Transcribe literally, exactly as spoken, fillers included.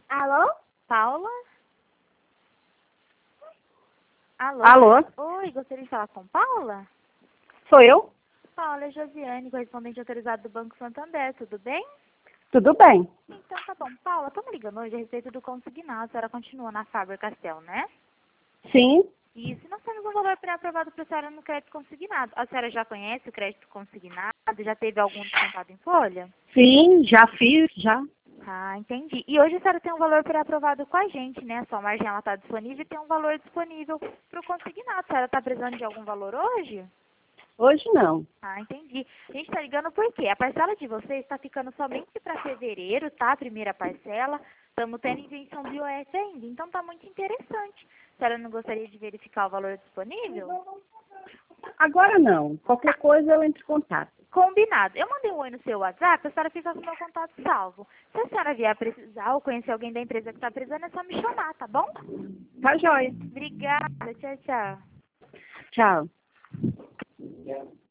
Alô? Paula? Alô? Alô? Oi, gostaria de falar com Paula? Sou eu? Paula é Josiane, correspondente autorizado do Banco Santander, tudo bem? Tudo bem. Então tá bom. Paula, estamos ligando hoje a respeito do consignado. A senhora continua na Faber-Castell, né? Sim, Isso, nós temos um valor pré-aprovado para a senhora no crédito consignado. A senhora já conhece o crédito consignado? Já teve algum descontado em folha? sim, já fiz, já. Ah, entendi. E hoje a senhora tem um valor pré-aprovado com a gente, né? A sua margem ela está disponível e tem um valor disponível para o consignado. A senhora está precisando de algum valor hoje? Hoje não. Ah, entendi. A gente está ligando porque a parcela de vocês está ficando somente para fevereiro, tá? A primeira parcela. Estamos tendo isenção do I O S ainda, então está muito interessante. A senhora não gostaria de verificar o valor disponível? Agora não. Qualquer coisa eu entro em contato. Combinado. Eu mandei um oi no seu WhatsApp, a senhora fica com o meu contato salvo. Se a senhora vier precisar ou conhecer alguém da empresa que está precisando, é só me chamar, tá bom? Tá joia. Obrigada. Tchau, tchau. Tchau.